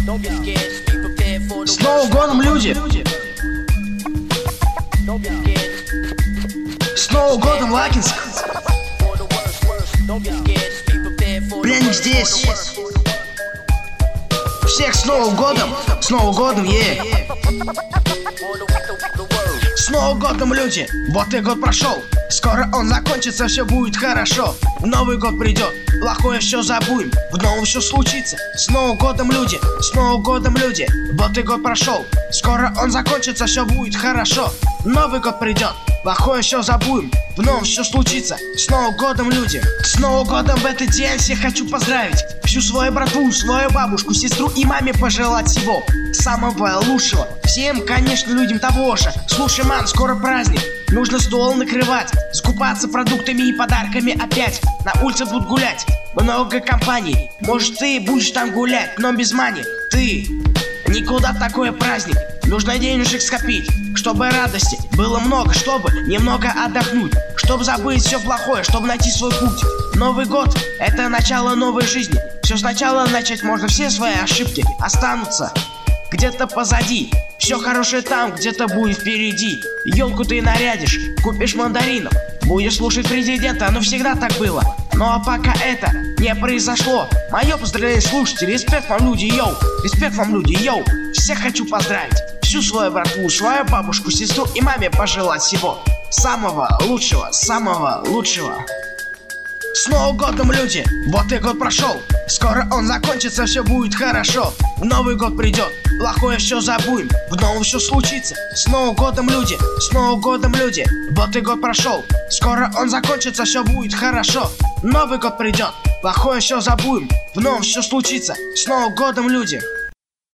С Новым годом, люди! С Новым годом, Лакинск! Пряник здесь! Всех с Новым годом! С Новым годом, С Новым годом, люди! Вот и год прошел. Скоро он закончится, все будет хорошо. Новый год придет, плохое все забудем, в новом все случится. С Новым годом, люди! С Новым годом, люди! Вот и год прошел. Скоро он закончится, все будет хорошо. Новый год придет, плохое все забудем, в новом все случится. С Новым годом, люди! С Новым годом в этот день всех хочу поздравить. Всю свою братву, свою бабушку, сестру и маме пожелать всего самого лучшего. Всем, конечно, людям того же. Слушай, мам, скоро праздник, нужно стол накрывать, закупаться продуктами и подарками опять. На улице будут гулять много компаний. Может, ты будешь там гулять, но без мани. Ты никуда в такой праздник. Нужно денежек скопить, чтобы радости было много, чтобы немного отдохнуть, чтобы забыть все плохое, чтобы найти свой путь. Новый год — это начало новой жизни. Все сначала начать можно, все свои ошибки останутся где-то позади. Все хорошее там где-то будет впереди. Елку ты нарядишь, купишь мандаринов, будешь слушать президента, но всегда так было. Ну а пока это не произошло, мое поздравление, слушайте, респект вам, люди, йоу, респект вам, люди, йоу. Всех хочу поздравить, всю свою братву, свою бабушку, сестру и маме пожелать всего самого лучшего, самого лучшего. С Новым годом, люди! Вот и год прошел. Скоро он закончится, все будет хорошо. В Новый год придет, плохое все забудем, в новом все случится. С Новым годом, люди! С Новым годом, люди! Вот и год прошел. Скоро он закончится, все будет хорошо. Новый год придет, плохое все забудем, в новом все случится. С Новым годом, люди!